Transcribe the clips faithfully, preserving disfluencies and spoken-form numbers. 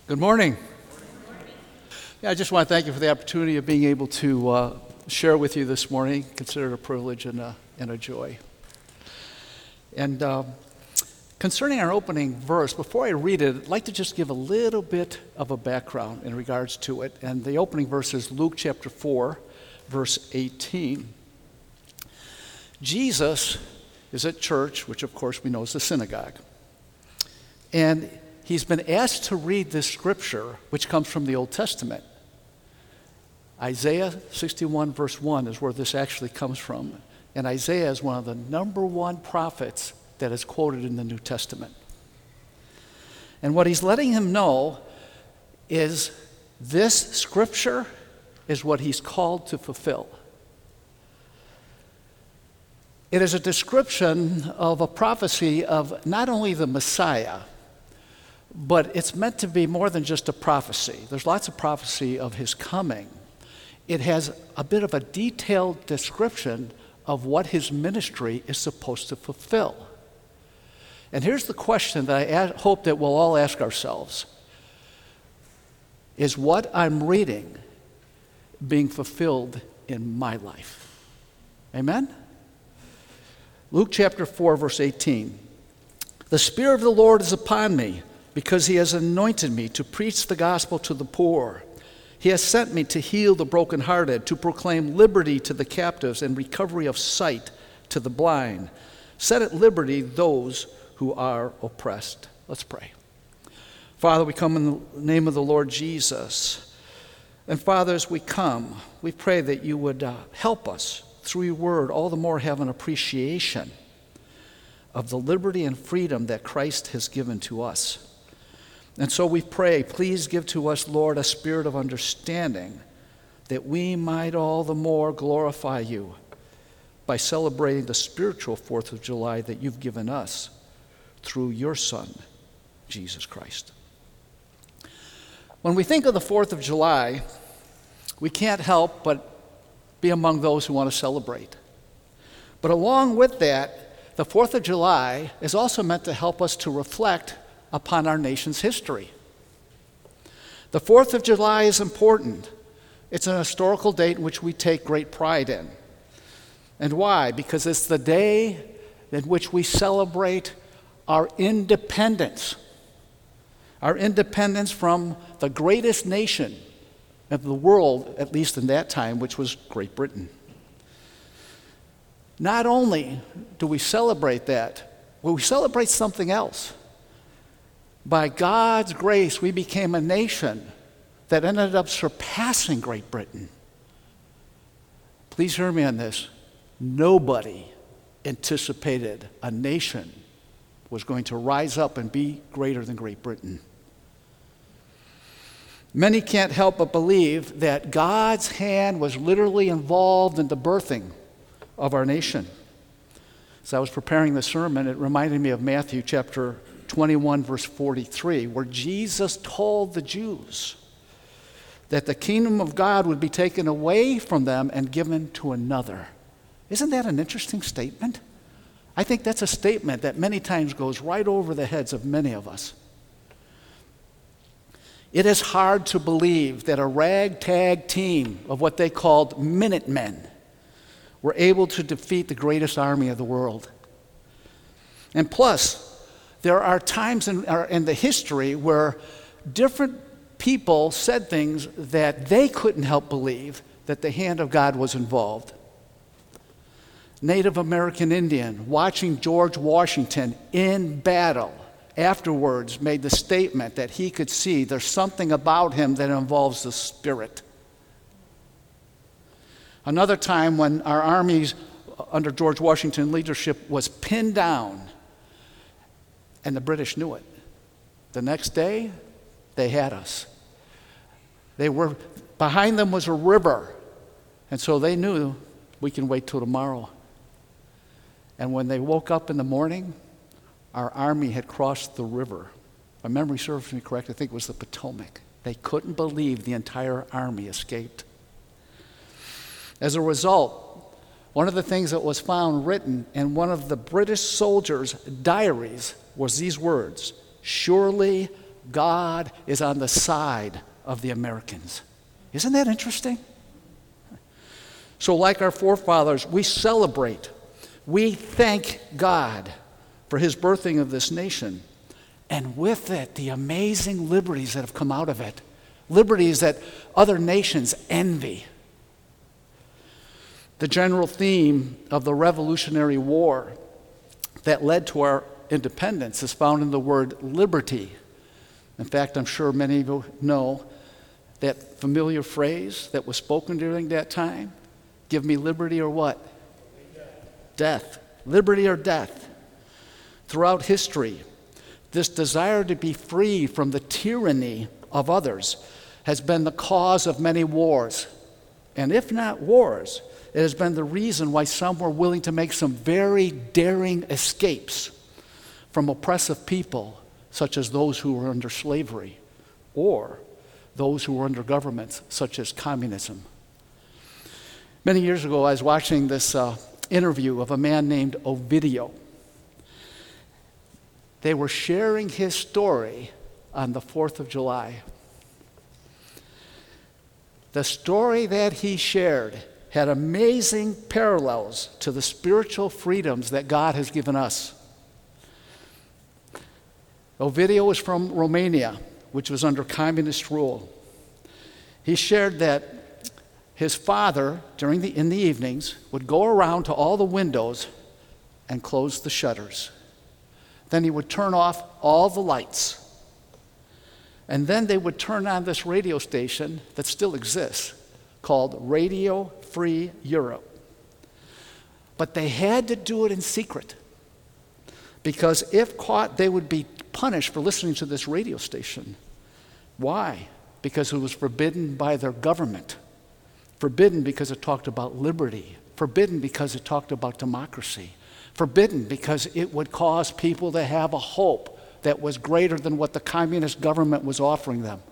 Good morning. Yeah, I just want to thank you for the opportunity of being able to uh, share with you this morning. Consider it a privilege and a, and a joy. And uh, concerning our opening verse, before I read it, I'd like to just give a little bit of a background in regards to it. And the opening verse is Luke chapter four, verse eighteen. Jesus is at church, which of course we know is the synagogue. And he's been asked to read this scripture, which comes from the Old Testament. Isaiah sixty-one verse one is where this actually comes from. And Isaiah is one of the number one prophets that is quoted in the New Testament. And what he's letting him know is this scripture is what he's called to fulfill. It is a description of a prophecy of not only the Messiah, but it's meant to be more than just a prophecy. There's lots of prophecy of his coming. It has a bit of a detailed description of what his ministry is supposed to fulfill. And here's the question that I ad- hope that we'll all ask ourselves. Is what I'm reading being fulfilled in my life? Amen? Luke chapter four, verse eighteen. The Spirit of the Lord is upon me, because he has anointed me to preach the gospel to the poor. He has sent me to heal the brokenhearted, to proclaim liberty to the captives and recovery of sight to the blind. Set at liberty those who are oppressed. Let's pray. Father, we come in the name of the Lord Jesus. And Father, as we come, we pray that you would uh, help us through your word all the more have an appreciation of the liberty and freedom that Christ has given to us. And so we pray, please give to us, Lord, a spirit of understanding that we might all the more glorify you by celebrating the spiritual fourth of July that you've given us through your Son, Jesus Christ. When we think of the fourth of July, we can't help but be among those who want to celebrate. But along with that, the fourth of July is also meant to help us to reflect upon our nation's history. The fourth of July is important. It's an historical date in which we take great pride in. And why? Because it's the day in which we celebrate our independence. Our independence from the greatest nation of the world, at least in that time, which was Great Britain. Not only do we celebrate that, but we celebrate something else. By God's grace, we became a nation that ended up surpassing Great Britain. Please hear me on this. Nobody anticipated a nation was going to rise up and be greater than Great Britain. Many can't help but believe that God's hand was literally involved in the birthing of our nation. As I was preparing the sermon, it reminded me of Matthew chapter twenty-one, verse forty-three, where Jesus told the Jews that the kingdom of God would be taken away from them and given to another. Isn't that an interesting statement? I think that's a statement that many times goes right over the heads of many of us. It is hard to believe that a ragtag team of what they called Minutemen were able to defeat the greatest army of the world. And plus, there are times in, in the history where different people said things that they couldn't help believe that the hand of God was involved. Native American Indian watching George Washington in battle afterwards made the statement that he could see there's something about him that involves the spirit. Another time when our armies under George Washington leadership was pinned down, and the British knew it. The next day, they had us. They were, behind them was a river, and so they knew we can wait till tomorrow. And when they woke up in the morning, our army had crossed the river. My memory serves me correct, I think it was the Potomac. They couldn't believe the entire army escaped. As a result, one of the things that was found written in one of the British soldiers' diaries was these words: "Surely God is on the side of the Americans. Isn't that interesting? So like our forefathers, we celebrate, we thank God for his birthing of this nation, and with it, the amazing liberties that have come out of it, liberties that other nations envy. The general theme of the Revolutionary War that led to our independence is found in the word liberty. In fact, I'm sure many of you know that familiar phrase that was spoken during that time. Give me liberty or what? Death. Liberty or death. Throughout history, this desire to be free from the tyranny of others has been the cause of many wars. And if not wars, it has been the reason why some were willing to make some very daring escapes from oppressive people, such as those who were under slavery, or those who were under governments, such as communism. Many years ago, I was watching this uh, interview of a man named Ovidio. They were sharing his story on the fourth of July. The story that he shared had amazing parallels to the spiritual freedoms that God has given us. Ovidio was from Romania, which was under communist rule. He shared that his father, during the, in the evenings, would go around to all the windows and close the shutters. Then he would turn off all the lights. And then they would turn on this radio station that still exists called Radio Free Europe. But they had to do it in secret, because if caught, they would be punished for listening to this radio station. Why? Because it was forbidden by their government. Forbidden because it talked about liberty. Forbidden because it talked about democracy. Forbidden because it would cause people to have a hope that was greater than what the communist government was offering them.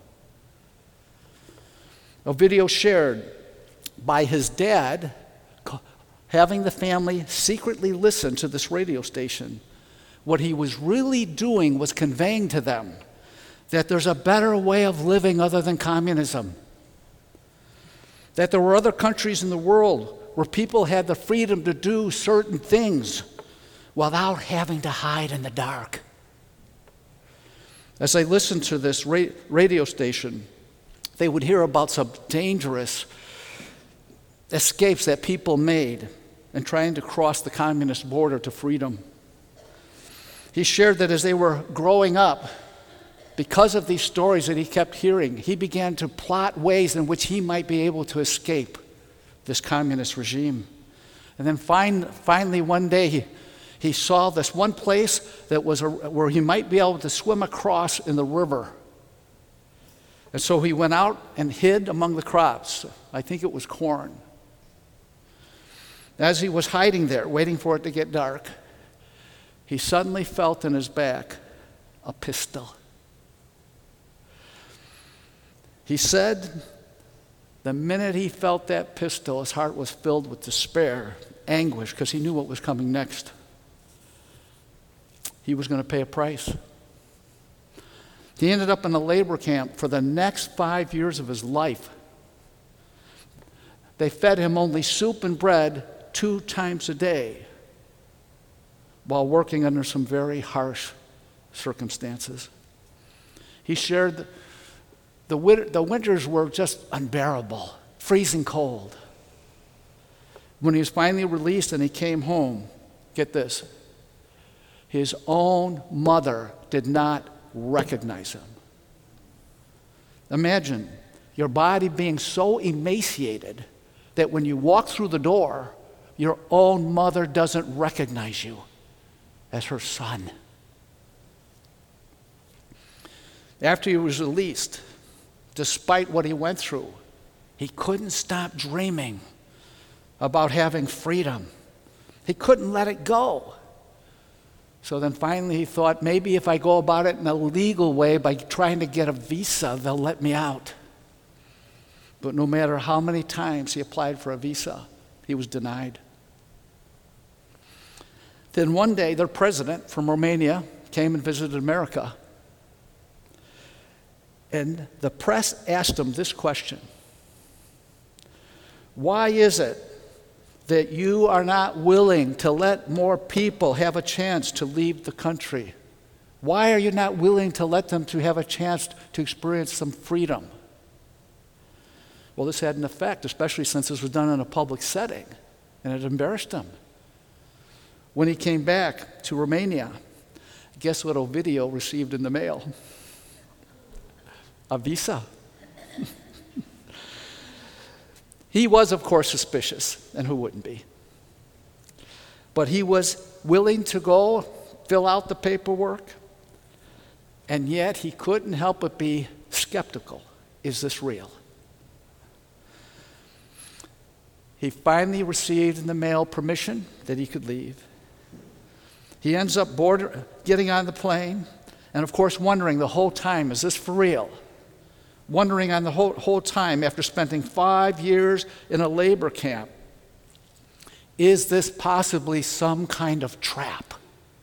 Ovidio shared by his dad having the family secretly listen to this radio station. What he was really doing was conveying to them that there's a better way of living other than communism. That there were other countries in the world where people had the freedom to do certain things without having to hide in the dark. As they listened to this ra- radio station, they would hear about some dangerous escapes that people made in trying to cross the communist border to freedom. He shared that as they were growing up, because of these stories that he kept hearing, he began to plot ways in which he might be able to escape this communist regime. And then find, finally one day he, he saw this one place that was a, where he might be able to swim across in the river. And so he went out and hid among the crops. I think it was corn. As he was hiding there, waiting for it to get dark, he suddenly felt in his back a pistol. He said the minute he felt that pistol, his heart was filled with despair, anguish, because he knew what was coming next. He was going to pay a price. He ended up in a labor camp for the next five years of his life. They fed him only soup and bread two times a day while working under some very harsh circumstances. He shared the, the, win- the winters were just unbearable, freezing cold. When he was finally released and he came home, get this, his own mother did not recognize him. Imagine your body being so emaciated that when you walk through the door, your own mother doesn't recognize you as her son. After he was released, despite what he went through, he couldn't stop dreaming about having freedom. He couldn't let it go. So then finally he thought, maybe if I go about it in a legal way by trying to get a visa, they'll let me out. But no matter how many times he applied for a visa, he was denied. Then one day, their president from Romania came and visited America. And the press asked him this question: why is it that you are not willing to let more people have a chance to leave the country? Why are you not willing to let them to have a chance to experience some freedom? Well, this had an effect, especially since this was done in a public setting, and it embarrassed him. When he came back to Romania, guess what Ovidio received in the mail? A visa. He was, of course, suspicious, and who wouldn't be? But he was willing to go fill out the paperwork, and yet he couldn't help but be skeptical. Is this real? He finally received in the mail permission that he could leave. He ends up board, getting on the plane, and of course wondering the whole time, is this for real? Wondering on the whole, whole time, after spending five years in a labor camp, is this possibly some kind of trap?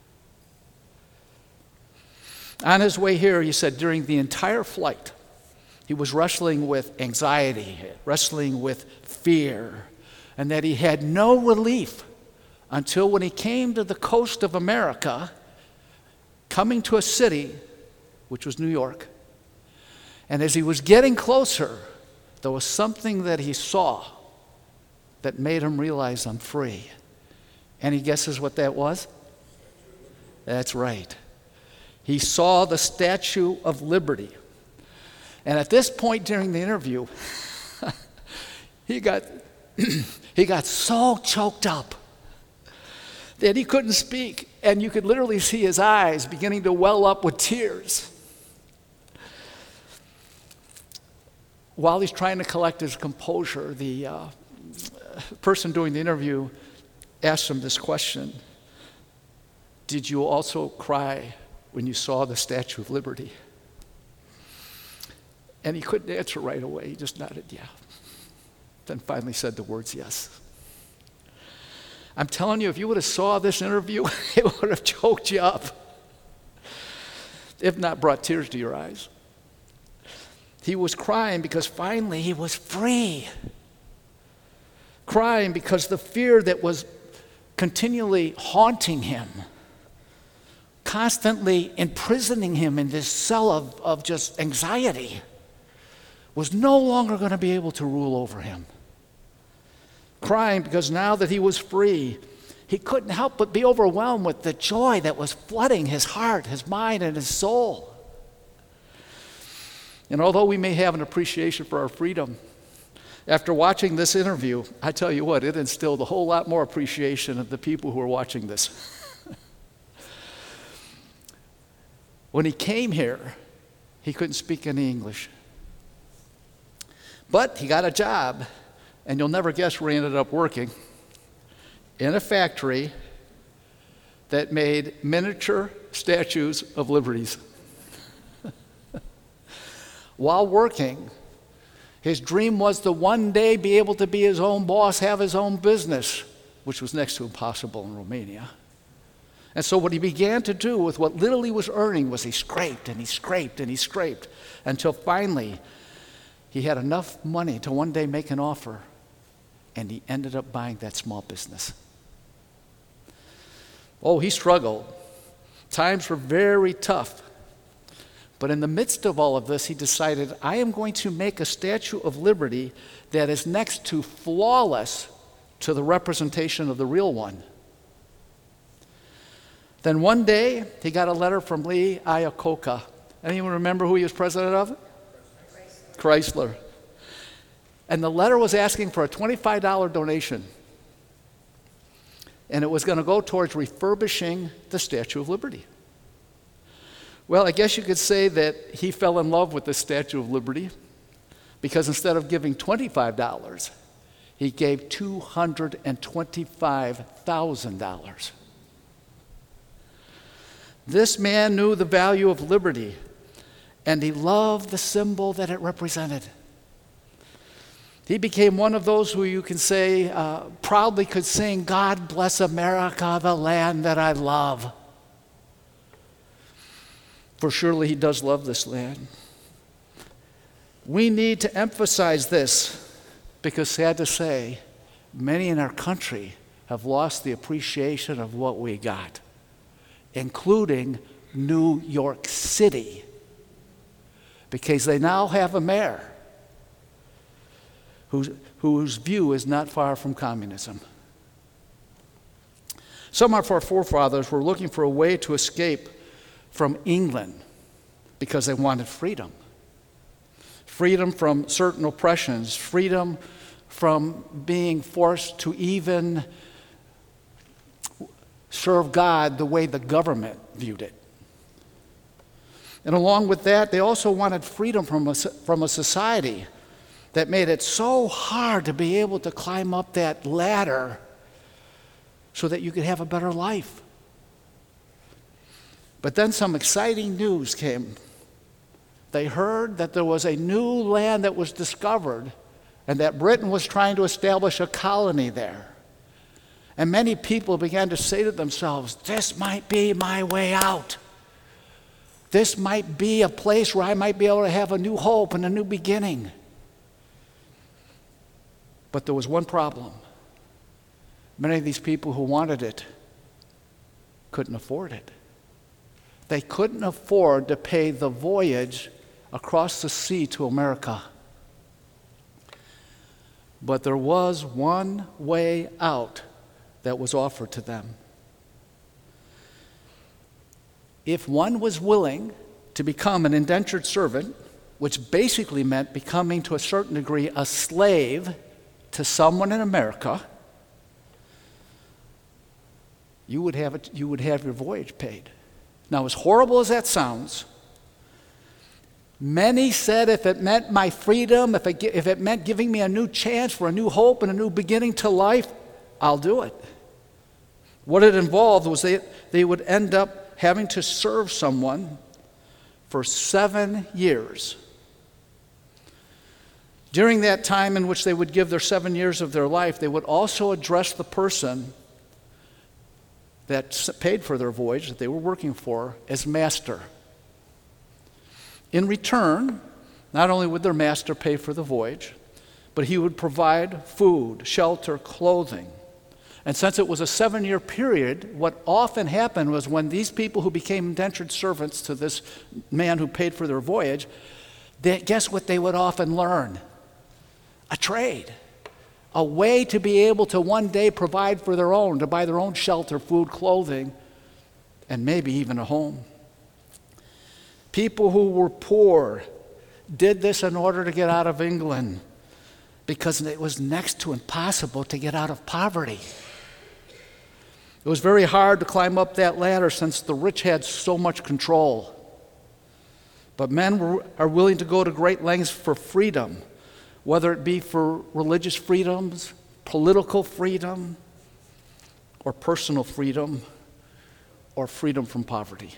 On his way here, he said during the entire flight, he was wrestling with anxiety, wrestling with fear, and that he had no relief until when he came to the coast of America, coming to a city, which was New York. And as he was getting closer, there was something that he saw that made him realize, I'm free. Any guesses what that was? That's right. He saw the Statue of Liberty. And at this point during the interview, he got he got so choked up that he couldn't speak, and you could literally see his eyes beginning to well up with tears. While he's trying to collect his composure, the uh, person doing the interview asked him this question: did you also cry when you saw the Statue of Liberty? And he couldn't answer right away. He just nodded, yeah. Then finally said the words, yes. I'm telling you, if you would have saw this interview, it would have choked you up, if not brought tears to your eyes. He was crying because finally he was free. Crying because the fear that was continually haunting him, constantly imprisoning him in this cell of, of just anxiety, was no longer going to be able to rule over him. Crying because now that he was free, he couldn't help but be overwhelmed with the joy that was flooding his heart, his mind, and his soul. And although we may have an appreciation for our freedom, after watching this interview, I tell you what, it instilled a whole lot more appreciation of the people who are watching this. When he came here, he couldn't speak any English. But he got a job, and you'll never guess where he ended up working, in a factory that made miniature statues of liberties. While working, his dream was to one day be able to be his own boss, have his own business, which was next to impossible in Romania. And so what he began to do with what little he was earning was he scraped and he scraped and he scraped until finally he had enough money to one day make an offer, and he ended up buying that small business. Oh, he struggled. Times were very tough. But in the midst of all of this, he decided, I am going to make a Statue of Liberty that is next to flawless to the representation of the real one. Then one day, he got a letter from Lee Iacocca. Anyone remember who he was president of? Chrysler. And the letter was asking for a twenty-five dollars donation. And it was going to go towards refurbishing the Statue of Liberty. Well, I guess you could say that he fell in love with the Statue of Liberty, because instead of giving twenty-five dollars, he gave two hundred twenty-five thousand dollars. This man knew the value of liberty, and he loved the symbol that it represented. He became one of those who you can say uh, proudly could sing, God bless America, the land that I love. For surely he does love this land. We need to emphasize this because, sad to say, many in our country have lost the appreciation of what we got, including New York City, because they now have a mayor whose, whose view is not far from communism. Some of our forefathers were looking for a way to escape from England because they wanted freedom. Freedom from certain oppressions, freedom from being forced to even serve God the way the government viewed it. And along with that, they also wanted freedom from a, from a society that made it so hard to be able to climb up that ladder so that you could have a better life. But then some exciting news came. They heard that there was a new land that was discovered and that Britain was trying to establish a colony there. And many people began to say to themselves, this might be my way out. This might be a place where I might be able to have a new hope and a new beginning. But there was one problem. Many of these people who wanted it couldn't afford it. They couldn't afford to pay the voyage across the sea to America. But there was one way out that was offered to them. If one was willing to become an indentured servant, which basically meant becoming to a certain degree a slave to someone in America, you would have it, you would have your voyage paid. Now, as horrible as that sounds, many said if it meant my freedom, if it, if it meant giving me a new chance for a new hope and a new beginning to life, I'll do it. What it involved was they, they would end up having to serve someone for seven years. During that time in which they would give their seven years of their life, they would also address the person that paid for their voyage, that they were working for, as master. In return, not only would their master pay for the voyage, but he would provide food, shelter, clothing. And since it was a seven-year period, what often happened was when these people who became indentured servants to this man who paid for their voyage, they, guess what they would often learn? A trade. A way to be able to one day provide for their own, to buy their own shelter, food, clothing, and maybe even a home. People who were poor did this in order to get out of England because it was next to impossible to get out of poverty. It was very hard to climb up that ladder since the rich had so much control. But men were, are willing to go to great lengths for freedom, whether it be for religious freedoms, political freedom, or personal freedom, or freedom from poverty.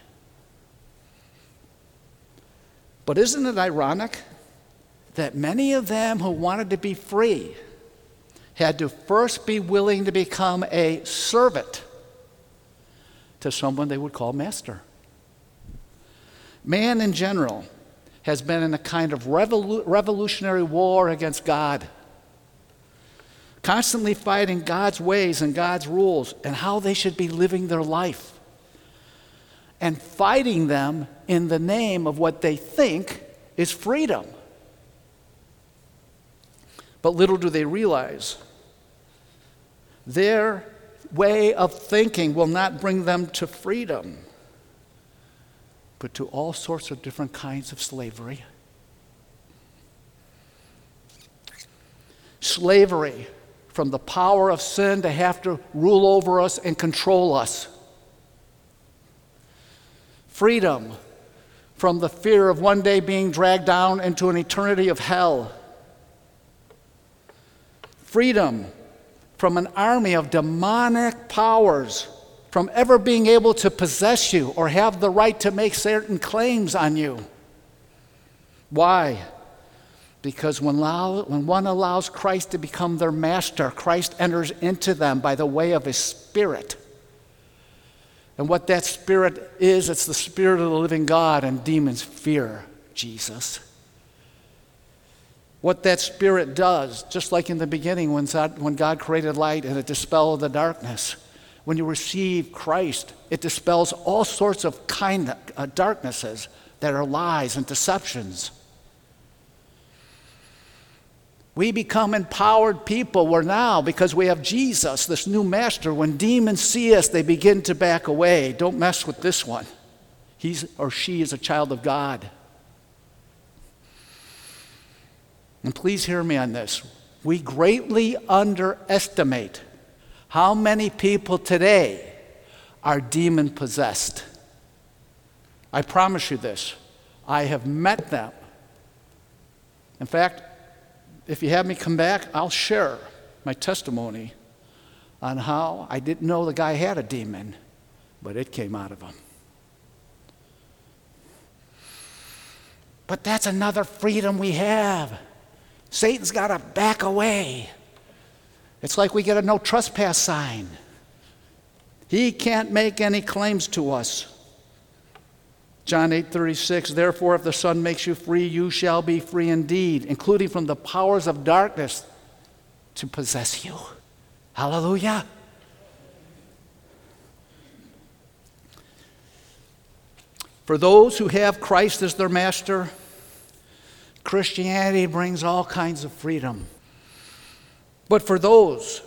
But isn't it ironic that many of them who wanted to be free had to first be willing to become a servant to someone they would call master? Man in general has been in a kind of revolu- revolutionary war against God, constantly fighting God's ways and God's rules and how they should be living their life, and fighting them in the name of what they think is freedom. But little do they realize, their way of thinking will not bring them to freedom, but to all sorts of different kinds of slavery. Slavery from the power of sin to have to rule over us and control us. Freedom from the fear of one day being dragged down into an eternity of hell. Freedom from an army of demonic powers, from ever being able to possess you or have the right to make certain claims on you. Why? Because when, allow, when one allows Christ to become their master, Christ enters into them by the way of his Spirit. And what that Spirit is, it's the Spirit of the living God, and demons fear Jesus. what that Spirit does, just like in the beginning when God, when God created light and it dispelled the darkness. When you receive Christ, it dispels all sorts of kind uh, darknesses that are lies and deceptions. We become empowered people. We're now, because we have Jesus, this new master, when demons see us, they begin to back away. Don't mess with this one. He's or she is a child of God. And please hear me on this. We greatly underestimate how many people today are demon-possessed. I promise you this. I have met them. In fact, if you have me come back, I'll share my testimony on how I didn't know the guy had a demon, but it came out of him. But that's another freedom we have. Satan's got to back away. It's like we get a no trespass sign. He can't make any claims to us. John eight thirty-six, therefore if the Son makes you free, you shall be free indeed, including from the powers of darkness to possess you. Hallelujah. For those who have Christ as their master, Christianity brings all kinds of freedom. But for those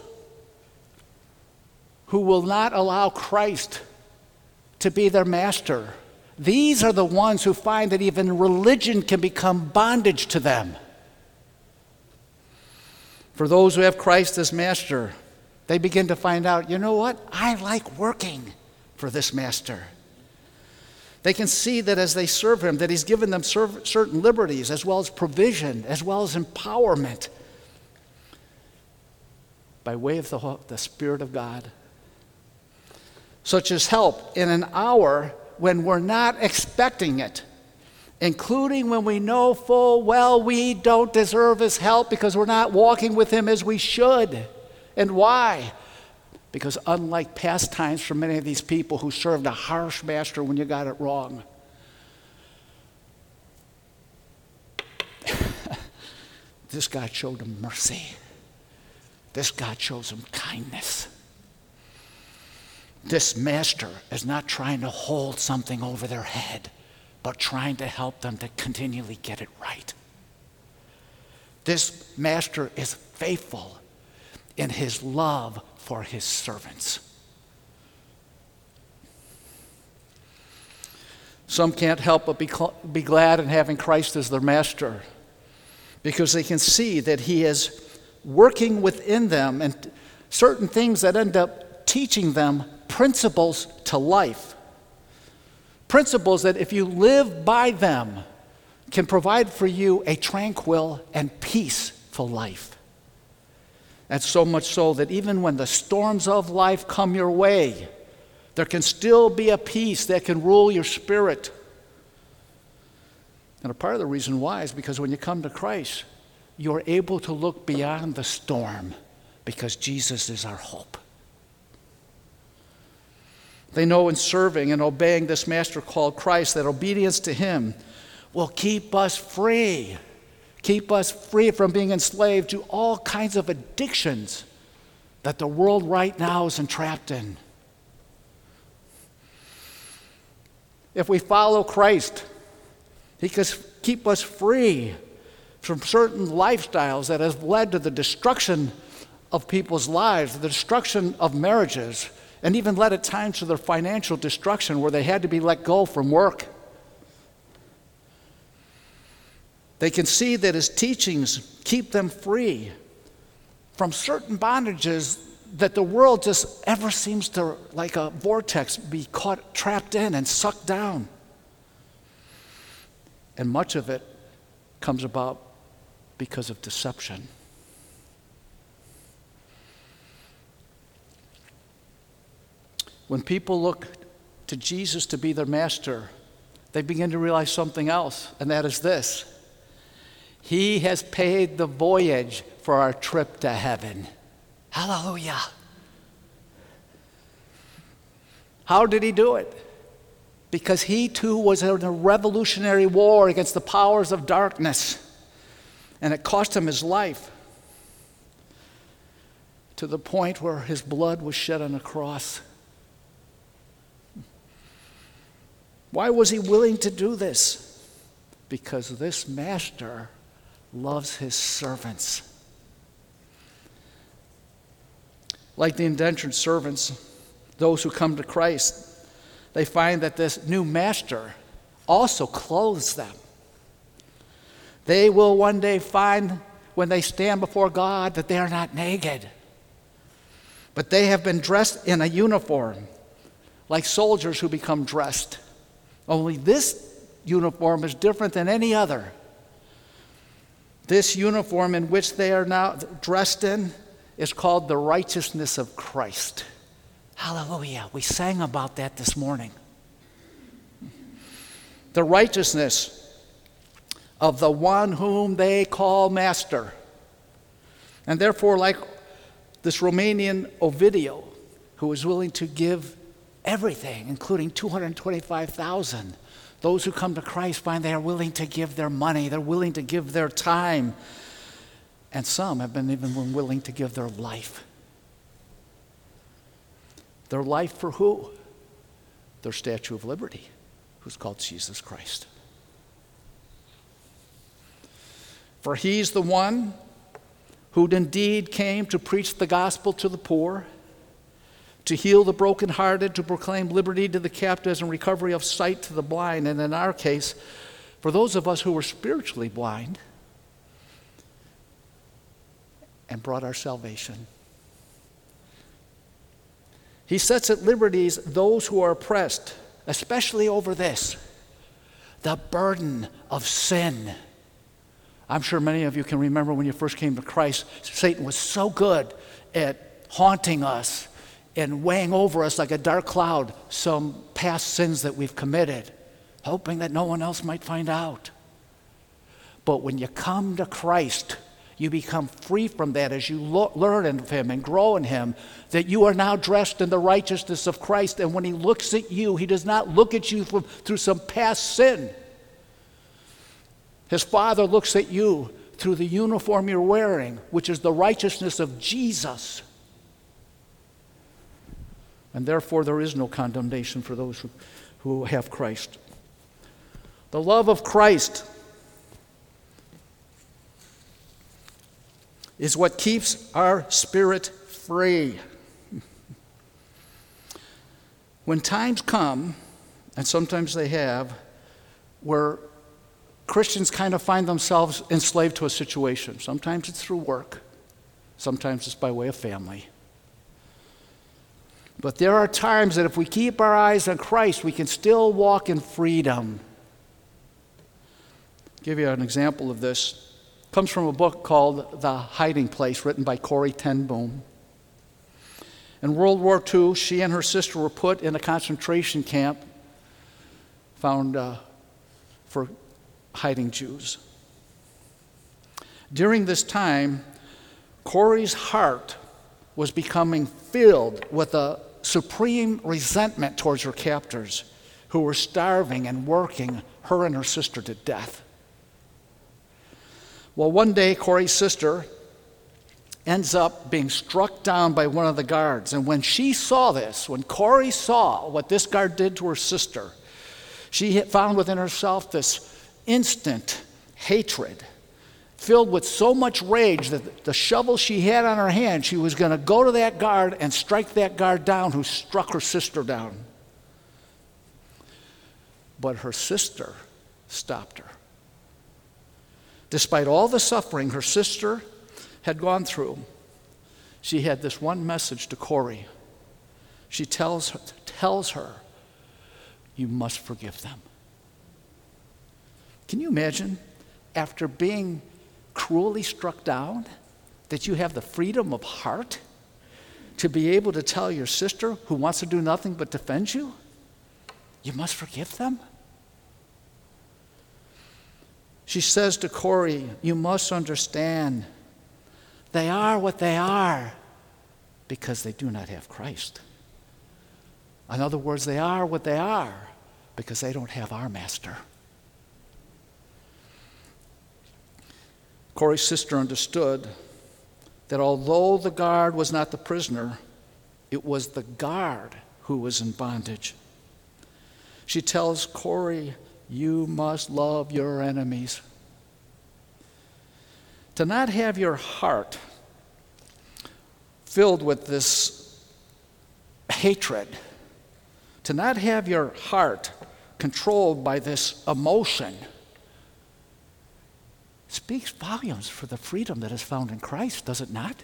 who will not allow Christ to be their master, these are the ones who find that even religion can become bondage to them. For those who have Christ as master, they begin to find out, you know what? I like working for this master. They can see that as they serve him, that he's given them serv- certain liberties, as well as provision, as well as empowerment, by way of the, the Spirit of God, such as help in an hour when we're not expecting it, including when we know full well we don't deserve his help because we're not walking with him as we should. And why? Because unlike past times for many of these people who served a harsh master when you got it wrong, this God showed them mercy. This God shows them kindness. This master is not trying to hold something over their head, but trying to help them to continually get it right. This master is faithful in his love for his servants. Some can't help but be, cl- be glad in having Christ as their master, because they can see that he is working within them and certain things that end up teaching them principles to life. Principles that if you live by them can provide for you a tranquil and peaceful life. And so much so that even when the storms of life come your way, there can still be a peace that can rule your spirit. And a part of the reason why is because when you come to Christ, you're able to look beyond the storm because Jesus is our hope. They know in serving and obeying this master called Christ that obedience to him will keep us free, keep us free from being enslaved to all kinds of addictions that the world right now is entrapped in. If we follow Christ, he can keep us free from certain lifestyles that have led to the destruction of people's lives, the destruction of marriages, and even led at times to their financial destruction where they had to be let go from work. They can see that his teachings keep them free from certain bondages that the world just ever seems to, like a vortex, be caught, trapped in and sucked down. And much of it comes about because of deception. When people look to Jesus to be their master, they begin to realize something else, and that is this: he has paid the voyage for our trip to heaven. Hallelujah. How did he do it? Because he too was in a revolutionary war against the powers of darkness. And it cost him his life, to the point where his blood was shed on a cross. Why was he willing to do this? Because this master loves his servants. Like the indentured servants, those who come to Christ, they find that this new master also clothes them. They will one day find, when they stand before God, that they are not naked, but they have been dressed in a uniform, like soldiers who become dressed. Only this uniform is different than any other. This uniform in which they are now dressed in is called the righteousness of Christ. Hallelujah. We sang about that this morning. The righteousness of the one whom they call Master. And therefore, like this Romanian Ovidiu, who was willing to give everything, including two hundred twenty-five thousand, those who come to Christ find they are willing to give their money, they're willing to give their time, and some have been even willing to give their life. Their life for who? Their Statue of Liberty, who's called Jesus Christ. For he's the one who indeed came to preach the gospel to the poor, to heal the brokenhearted, to proclaim liberty to the captives and recovery of sight to the blind. And in our case, for those of us who were spiritually blind, and brought our salvation. He sets at liberty those who are oppressed, especially over this, the burden of sin. I'm sure many of you can remember when you first came to Christ, Satan was so good at haunting us and weighing over us like a dark cloud some past sins that we've committed, hoping that no one else might find out. But when you come to Christ, you become free from that as you lo- learn of him and grow in him, that you are now dressed in the righteousness of Christ. And when he looks at you, he does not look at you from, through some past sin. His Father looks at you through the uniform you're wearing, which is the righteousness of Jesus. And therefore, there is no condemnation for those who, who have Christ. The love of Christ is what keeps our spirit free. When times come, and sometimes they have, where Christians kind of find themselves enslaved to a situation. Sometimes it's through work. Sometimes it's by way of family. But there are times that if we keep our eyes on Christ, we can still walk in freedom. I'll give you an example of this. It comes from a book called The Hiding Place, written by Corrie ten Boom. In World War Two, she and her sister were put in a concentration camp found uh, for hiding Jews. During this time, Corrie's heart was becoming filled with a supreme resentment towards her captors, who were starving and working her and her sister to death. Well, one day, Corrie's sister ends up being struck down by one of the guards. And when she saw this, when Corrie saw what this guard did to her sister, she found within herself this instant hatred, filled with so much rage that the shovel she had on her hand, she was going to go to that guard and strike that guard down who struck her sister down. But her sister stopped her. Despite all the suffering her sister had gone through, she had this one message to Corrie. She tells her, tells her, you must forgive them. Can you imagine, after being cruelly struck down, that you have the freedom of heart to be able to tell your sister, who wants to do nothing but defend you, you must forgive them? She says to Corrie, you must understand, they are what they are because they do not have Christ. In other words, they are what they are because they don't have our master. Corey's sister understood that although the guard was not the prisoner, it was the guard who was in bondage. She tells Corey, "You must love your enemies." To not have your heart filled with this hatred, to not have your heart controlled by this emotion, speaks volumes for the freedom that is found in Christ, does it not?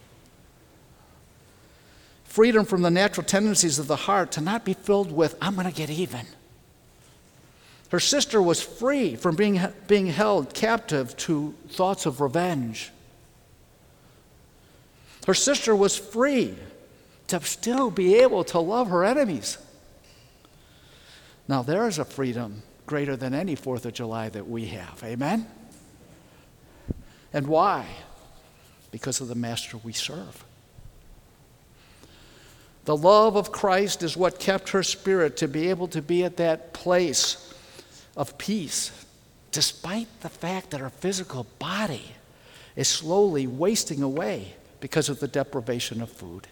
Freedom from the natural tendencies of the heart to not be filled with, "I'm going to get even." Her sister was free from being, being held captive to thoughts of revenge. Her sister was free to still be able to love her enemies. Now, there is a freedom greater than any fourth of July that we have. Amen? And why? Because of the master we serve. The love of Christ is what kept her spirit to be able to be at that place of peace, despite the fact that her physical body is slowly wasting away because of the deprivation of food.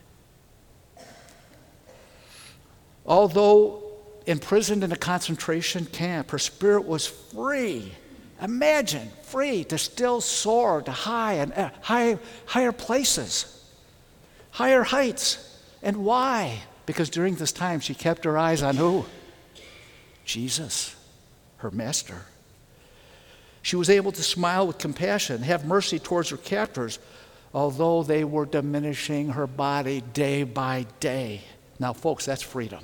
Although imprisoned in a concentration camp, her spirit was free. Imagine, free to still soar to high and uh, high, higher places, higher heights. And why? Because during this time she kept her eyes on who? Jesus, her master. She was able to smile with compassion, have mercy towards her captors, although they were diminishing her body day by day. Now, folks, that's freedom.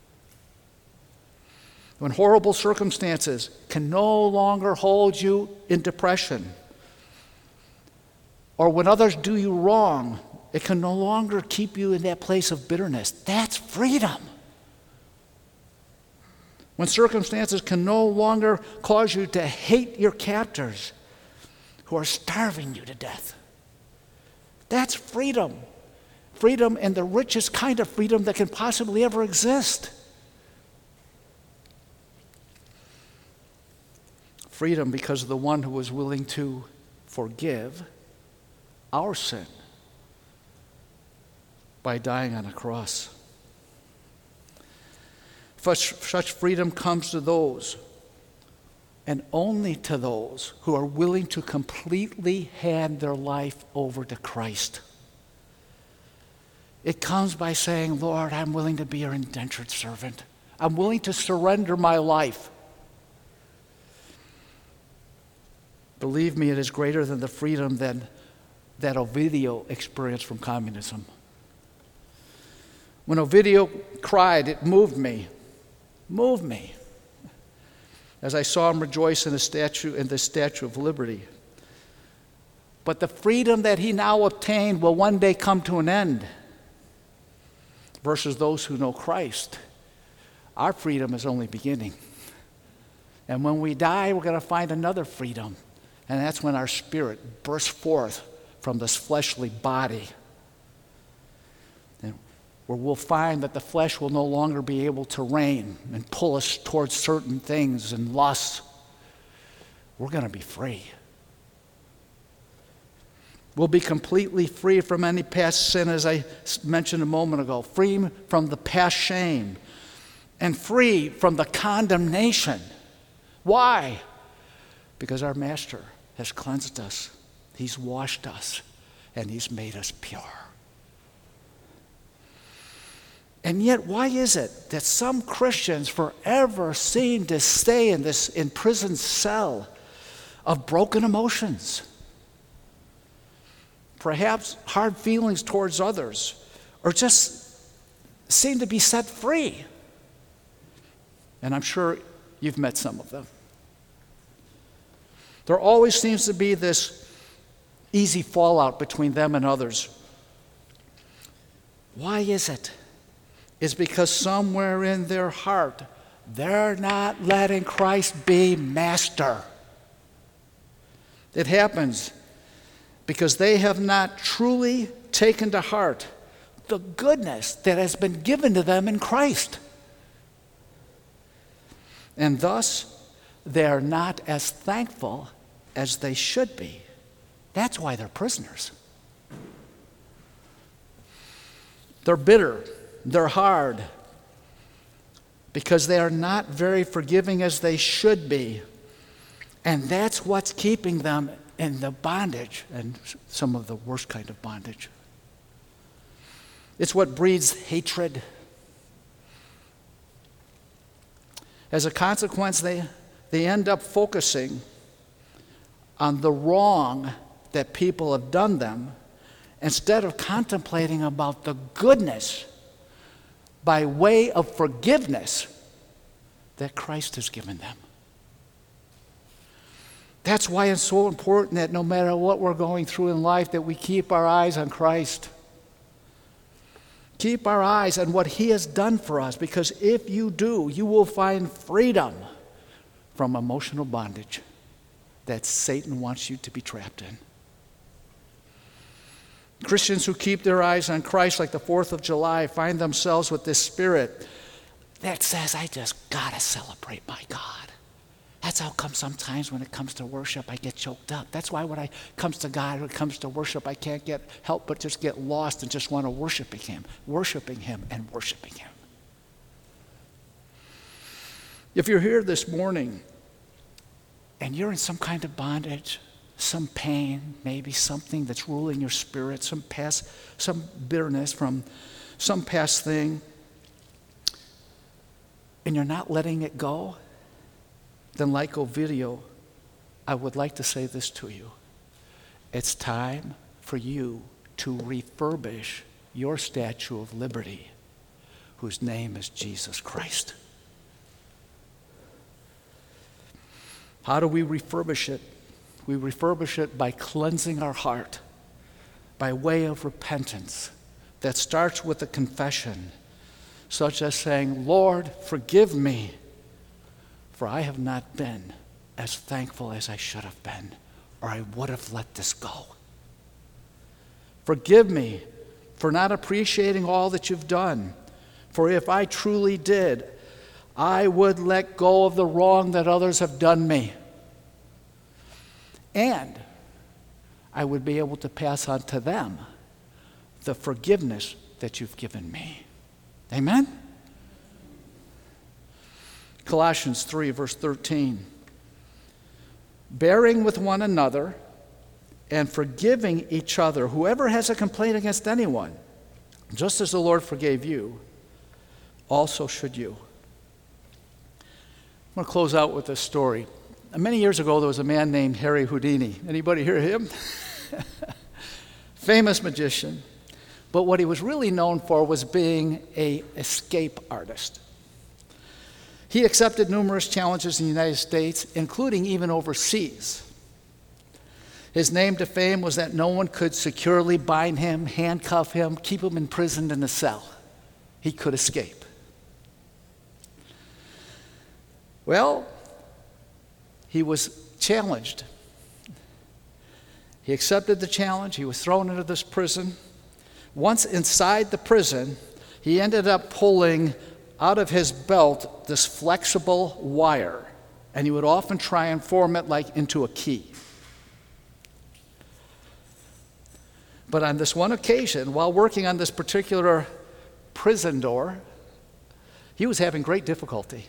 When horrible circumstances can no longer hold you in depression, or when others do you wrong, it can no longer keep you in that place of bitterness. That's freedom. When circumstances can no longer cause you to hate your captors who are starving you to death. That's freedom. Freedom, and the richest kind of freedom that can possibly ever exist. Freedom because of the one who was willing to forgive our sin by dying on a cross. Such, such freedom comes to those, and only to those, who are willing to completely hand their life over to Christ. It comes by saying, "Lord, I'm willing to be your indentured servant. I'm willing to surrender my life." Believe me, it is greater than the freedom than that Ovidio experienced from communism. When Ovidio cried, it moved me, moved me, as I saw him rejoice in the statue, in the Statue of Liberty. But the freedom that he now obtained will one day come to an end. Versus those who know Christ, our freedom is only beginning. And when we die, we're going to find another freedom. And that's when our spirit bursts forth from this fleshly body. And where we'll find that the flesh will no longer be able to reign and pull us towards certain things and lusts. We're going to be free. We'll be completely free from any past sin, as I mentioned a moment ago, free from the past shame, and free from the condemnation. Why? Because our Master has cleansed us, He's washed us, and He's made us pure. And yet, why is it that some Christians forever seem to stay in this imprisoned cell of broken emotions? Perhaps hard feelings towards others, or just seem to be set free. And I'm sure you've met some of them. There always seems to be this easy fallout between them and others. Why is it? It's because somewhere in their heart, they're not letting Christ be master. It happens because they have not truly taken to heart the goodness that has been given to them in Christ. And thus, they are not as thankful as they should be That's why they're prisoners. They're bitter. They're hard because they are not very forgiving as they should be. And that's what's keeping them in the bondage, and some of the worst kind of bondage. It's what breeds hatred. As a consequence, they, they end up focusing on the wrong that people have done them instead of contemplating about the goodness by way of forgiveness that Christ has given them. That's why it's so important that no matter what we're going through in life, that we keep our eyes on Christ. Keep our eyes on what He has done for us, because if you do, you will find freedom from emotional bondage that Satan wants you to be trapped in. Christians who keep their eyes on Christ, like the fourth of July, find themselves with this spirit that says, I just gotta celebrate my God. That's how come sometimes when it comes to worship, I get choked up. That's why when it comes to God, when it comes to worship, I can't get help but just get lost and just want to worship Him, worshiping Him and worshiping Him. If you're here this morning and you're in some kind of bondage, some pain, maybe something that's ruling your spirit, some past, some bitterness from some past thing, and you're not letting it go, then like Ovidio, I would like to say this to you. It's time for you to refurbish your Statue of Liberty, whose name is Jesus Christ. How do we refurbish it? We refurbish it by cleansing our heart, by way of repentance that starts with a confession, such as saying, Lord, forgive me, for I have not been as thankful as I should have been, or I would have let this go. Forgive me for not appreciating all that you've done, for if I truly did, I would let go of the wrong that others have done me. And I would be able to pass on to them the forgiveness that you've given me. Amen? Colossians three, verse thirteen. Bearing with one another and forgiving each other, whoever has a complaint against anyone, just as the Lord forgave you, also should you. I'm going to close out with this story. Many years ago, there was a man named Harry Houdini. Anybody hear him? Famous magician. But what he was really known for was being an escape artist. He accepted numerous challenges in the United States, including even overseas. His claim to fame was that no one could securely bind him, handcuff him, keep him imprisoned in a cell. He could escape. Well, he was challenged. He accepted the challenge. He was thrown into this prison. Once inside the prison, he ended up pulling out of his belt this flexible wire, and he would often try and form it like into a key. But on this one occasion, while working on this particular prison door, he was having great difficulty.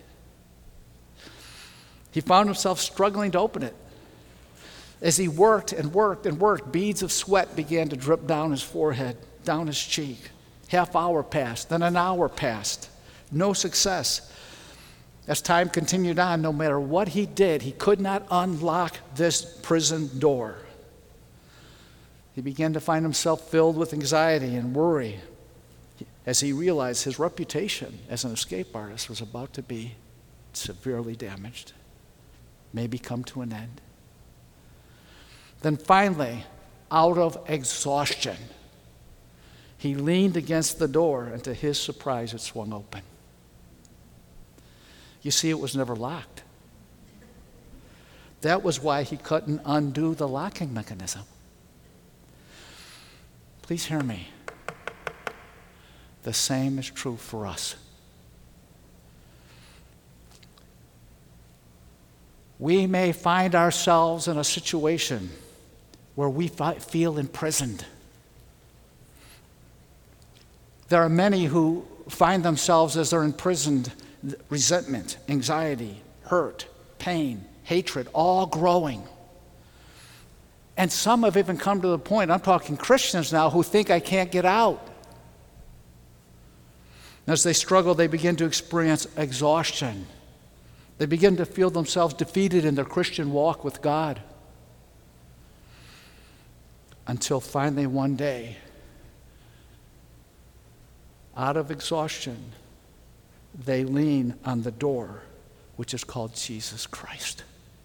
He found himself struggling to open it. As he worked and worked and worked, beads of sweat began to drip down his forehead, down his cheek. Half hour passed, then an hour passed. No success. As time continued on, no matter what he did, he could not unlock this prison door. He began to find himself filled with anxiety and worry as he realized his reputation as an escape artist was about to be severely damaged, maybe come to an end. Then finally, out of exhaustion, he leaned against the door, and to his surprise, it swung open. You see, it was never locked. That was why he couldn't undo the locking mechanism. Please hear me. The same is true for us. We may find ourselves in a situation where we fi- feel imprisoned. There are many who find themselves as they're imprisoned, resentment, anxiety, hurt, pain, hatred, all growing. And some have even come to the point, I'm talking Christians now, who think I can't get out. As they struggle, they begin to experience exhaustion. They begin to feel themselves defeated in their Christian walk with God. Until finally one day, out of exhaustion, they lean on the door, which is called Jesus Christ.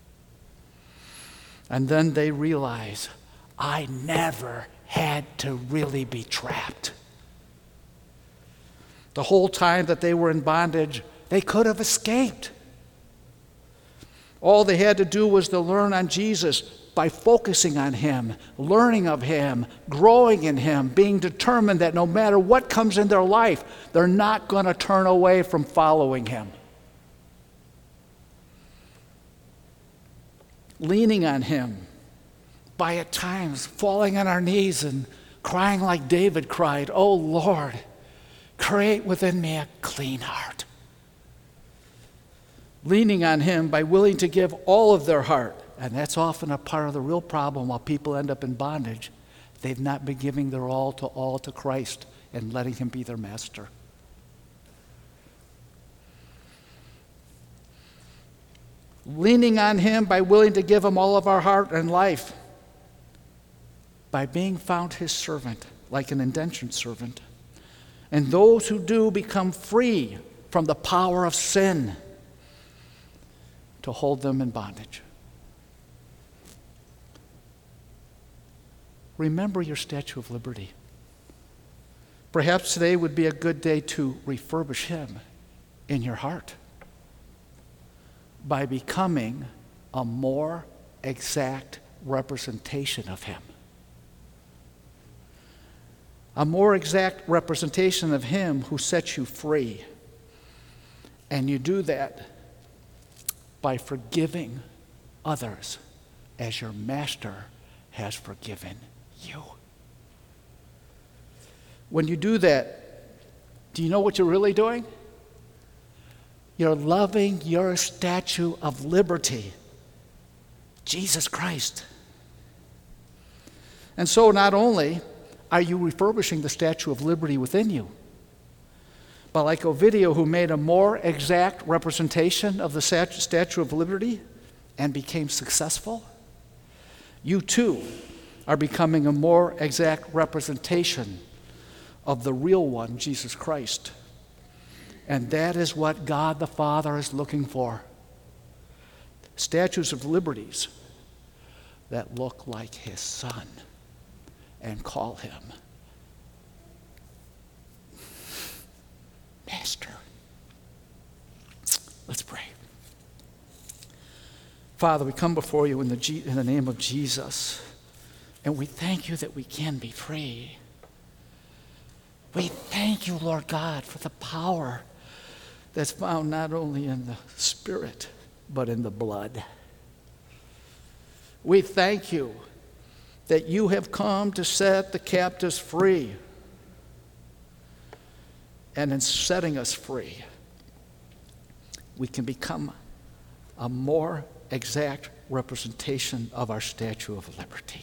And then they realize, I never had to really be trapped. The whole time that they were in bondage, they could have escaped. All they had to do was to learn on Jesus by focusing on him, learning of him, growing in him, being determined that no matter what comes in their life, they're not going to turn away from following him. Leaning on him by at times falling on our knees and crying like David cried, "Oh Lord, create within me a clean heart." Leaning on him by willing to give all of their heart. And that's often a part of the real problem while people end up in bondage. They've not been giving their all to all to Christ and letting him be their master. Leaning on him by willing to give him all of our heart and life. By being found his servant, like an indentured servant. And those who do become free from the power of sin to hold them in bondage. Remember your Statue of Liberty. Perhaps today would be a good day to refurbish him in your heart by becoming a more exact representation of him. A more exact representation of him who sets you free. And you do that by forgiving others as your master has forgiven you. When you do that, do you know what you're really doing? You're loving your Statue of Liberty, Jesus Christ. And so not only are you refurbishing the Statue of Liberty within you, but like Ovidio, who made a more exact representation of the Statue of Liberty and became successful, you too are becoming a more exact representation of the real one, Jesus Christ. And that is what God the Father is looking for. Statues of liberties that look like his Son and call him Master. Let's pray. Father, we come before you in the, G- in the name of Jesus, and we thank you that we can be free. We thank you, Lord God, for the power that's found not only in the Spirit, but in the blood. We thank you that you have come to set the captives free. And in setting us free, we can become a more exact representation of our Statue of Liberty.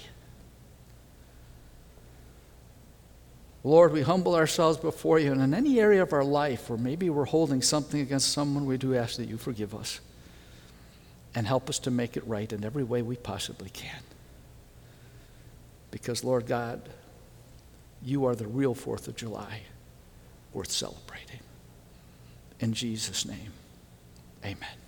Lord, we humble ourselves before you, and in any area of our life where maybe we're holding something against someone, we do ask that you forgive us and help us to make it right in every way we possibly can. Because, Lord God, you are the real fourth of July worth celebrating. In Jesus' name, amen.